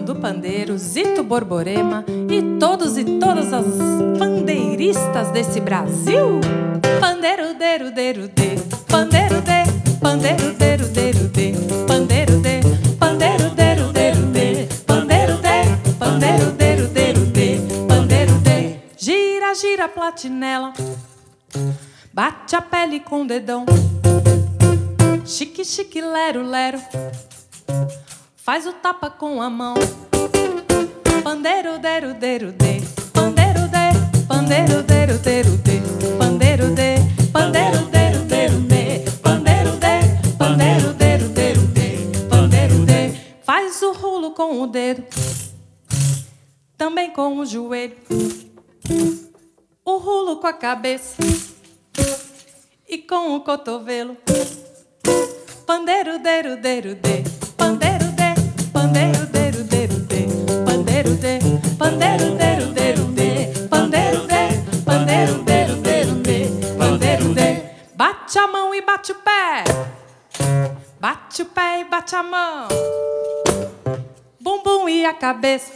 do pandeiro, Zito Borborema e todos e todas as pandeiristas desse Brasil. Pandeiro, deiro, deiro, de, pandeiro, de, pandeiro, deiro, deiro, de, pandeiro, de, pandeiro, deiro, deiro, de, pandeiro, de, pandeiro, deiro, deiro, de, pandeiro, de. Gira, gira a platinela, bate a pele com o dedão. Chique, chique, lero, lero, faz o tapa com a mão. Pandeiro, deiro, deiro, de, pandeiro, de, pandeiro, deiro, deiro, de, pandeiro, de, pandeiro, deiro, deiro, de, pandeiro, de, pandeiro, deiro, deiro, de, pandeiro, de. Faz o rulo com o dedo, também com o joelho, o rulo com a cabeça e com o cotovelo. Pandeiro, deiro, deiro, de, pandeiro, de, pandeiro, deiro, deiro, de, pandeiro, de, pandeiro, deiro, deiro, de, pandeiro, de, pandeiro, deiro, deiro, de, pandeiro, de. Bate a mão e bate o pé, bate o pé e bate a mão, bumbum e a cabeça,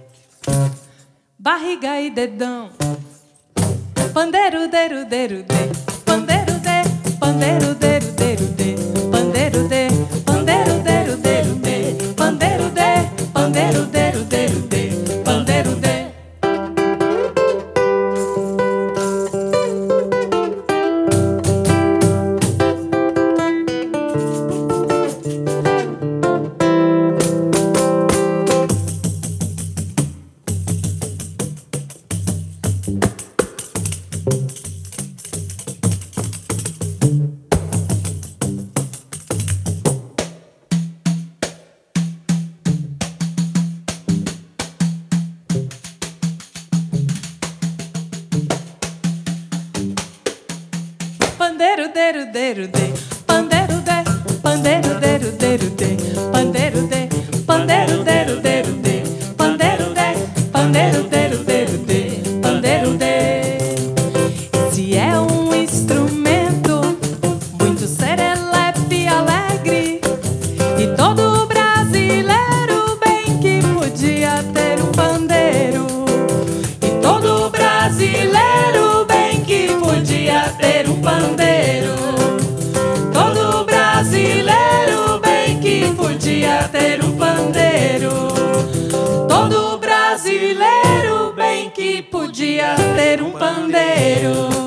barriga e dedão. Pandeiro, deiro, deiro, de, pandeiro, de, pandeiro, deiro, deiro, de, pandeiro, de, pandeiro, deiro, deiro, de, pandeiro, de, pandeiro, deiro, deiro, de, pandeiro, de. Pandeiro, deiro, deiro, de, pandeiro, de, pandeiro, deiro, deiro, de, pandeiro, de, pandeiro, deiro, deiro, de, pandeiro, de, pandeiro, deiro, deiro, de, pandeiro, de. Se é um instrumento muito serelepe e alegre, e todo brasileiro bem que podia ter um pandeiro, e todo brasileiro bem que podia ter um pandeiro, todo brasileiro bem que podia ter um pandeiro, todo brasileiro bem que podia ter um pandeiro.